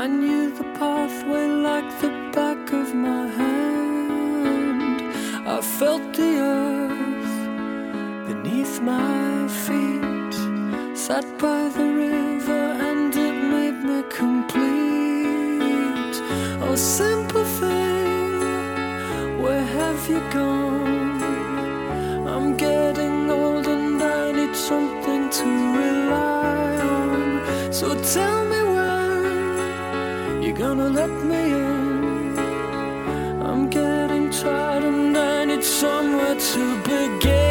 I knew the pathway like the back of my hand. I felt the earth beneath my feet, sat by the river and it made me complete. Oh, simple thing, where have you gone? I'm getting old and I need something to rely on. So tell me when you're gonna let me in. I'm getting tired and I need somewhere to begin.